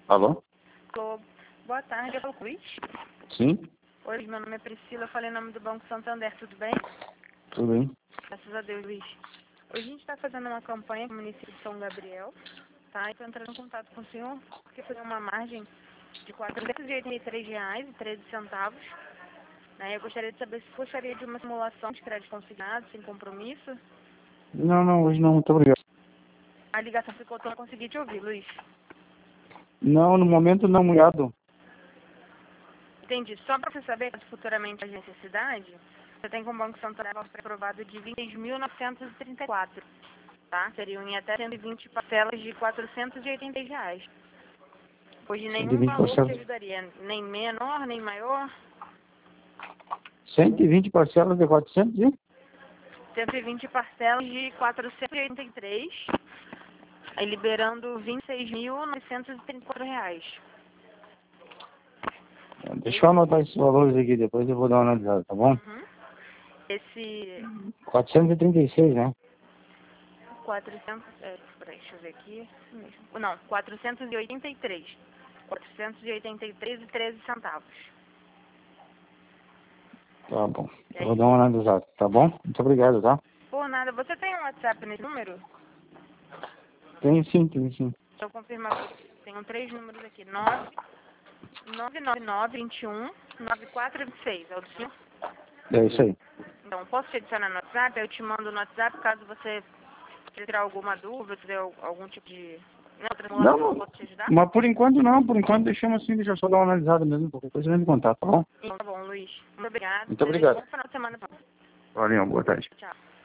Alô? Alô, boa tarde, eu falo com o Luiz. Sim? Oi, meu nome é Priscila, eu falei em nome do Banco Santander, tudo bem? Tudo bem? Graças a Deus, Luiz. Hoje a gente está fazendo uma campanha com o município de São Gabriel, tá? E estou entrando em contato com o senhor, porque foi uma margem de R$ 483,13, né? Eu gostaria de saber se gostaria de uma simulação de crédito consignado, sem compromisso. Não, hoje não, muito obrigado. A ligação ficou, então não consegui te ouvir, Luiz. Não, no momento não, obrigado. Entendi. Só para você saber, caso futuramente haja necessidade, você tem com o Banco Santander um aprovado de R$ 26.934, tá? Seriam em até 120 parcelas de R$ 480. Hoje nenhum 120 valor te parcelas. ajudaria, nem menor, nem maior. 120 parcelas de 400 e? 120 parcelas de 483, aí liberando R$ 26.934. Deixa eu anotar esses valores aqui, depois eu vou dar uma analisada, tá bom? Uhum. Esse 436, né? 400, peraí, deixa eu ver aqui. Isso mesmo. Não, 483. 483,13 centavos. Tá bom. É Eu vou isso. dar uma analisada, tá bom? Muito obrigado, tá? Por nada. Você tem um WhatsApp nesse número? Tem sim, tem sim. Deixa eu confirmar pra você. Tenho 3 números aqui. 99921-9426. É o do senhor? É isso aí. Então, posso te adicionar no WhatsApp? Eu te mando no WhatsApp caso você tiver alguma dúvida, tiver algum tipo de outra simulação que eu Não, posso te ajudar. mas por enquanto não, por enquanto deixamos assim, deixa eu só dar uma analisada mesmo, qualquer coisa eu entro em contato, tá bom? Então, tá bom, Luiz. Muito obrigado. Muito Desejo um obrigado. bom final de semana. Valeu, boa tarde. Tchau.